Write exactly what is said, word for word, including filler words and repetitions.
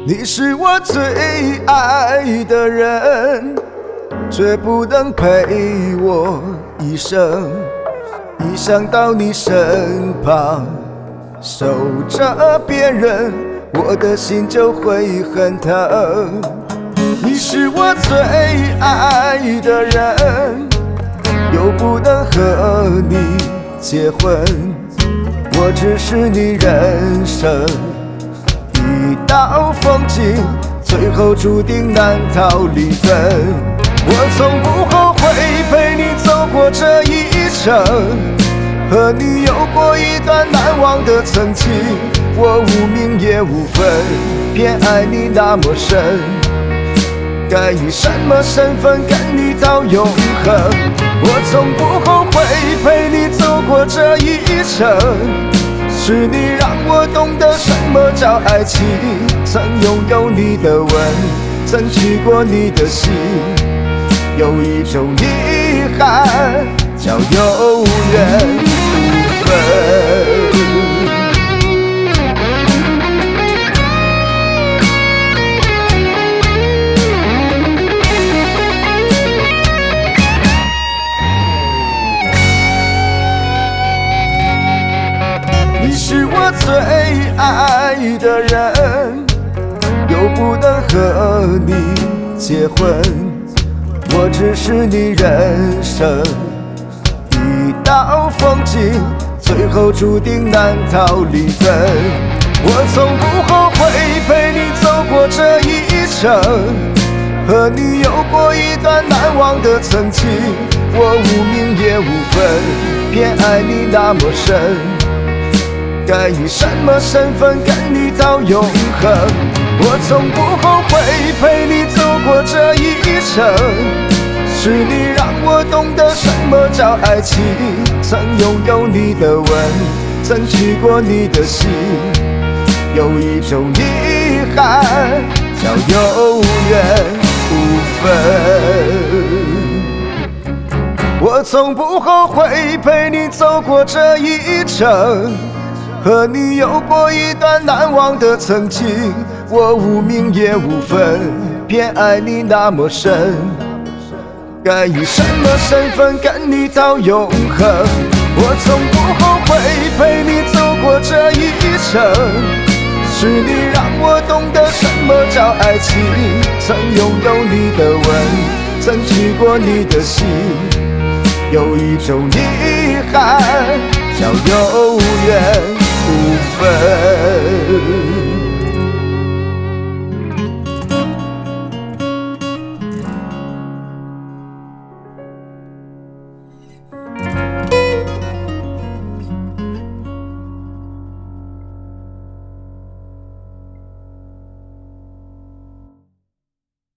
你是我最爱的人，却不能陪我一生。一想到你身旁守着别人，我的心就会很疼。你是我最爱的人，又不能和你结婚，我只是你人生一道风景，最后注定难逃离分。我从不后悔陪你走过这一程，和你有过一段难忘的曾经。我无名也无分，偏爱你那么深，该以什么身份跟你到永恒？我从不后悔陪你走过这一程，是你让我懂得什么叫爱情。曾拥有你的吻，曾去过你的心，有一种遗憾叫有缘无分。你是我最爱的人，又不能和你结婚，我只是你人生一道风景，最后注定难逃离分。我从不后悔陪你走过这一程，和你有过一段难忘的曾经。我无名也无分，偏爱你那么深，该以什么身份跟你到永恒？我从不后悔陪你走过这一程，是你让我懂得什么叫爱情。曾拥有你的吻，曾去过你的心，有一种遗憾叫有缘无分。我从不后悔陪你走过这一程，和你有过一段难忘的曾经。我无名也无分，偏爱你那么深，该以什么身份跟你到永恒？我从不后悔陪你走过这一程，是你让我懂得什么叫爱情。曾拥有你的吻，曾去过你的心，有一种遗憾叫有缘无分。